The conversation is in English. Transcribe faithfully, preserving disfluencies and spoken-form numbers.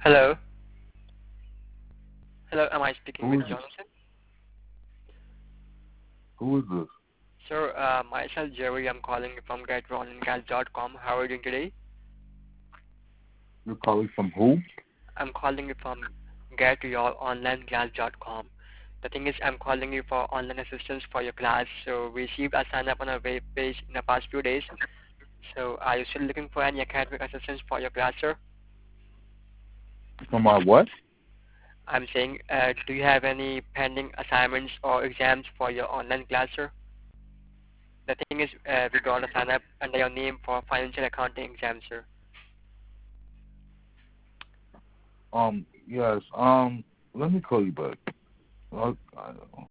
Hello. Hello, am I speaking Who with is this? Jonathan? Who is this? Sir, uh, myself Jerry, I'm calling you from get ron gas dot com. How are you doing today? You're calling from who? I'm calling you from get your online class dot com. The thing is, I'm calling you for online assistance for your class. So we received a sign up on our web page in the past few days. So are you still looking for any academic assistance for your class, sir? From my what? I'm saying, uh, do you have any pending assignments or exams for your online class, sir? The thing is, uh, we got a sign up under your name for financial accounting exam, sir. Um, yes. Um, let me call you back. I, I don't know.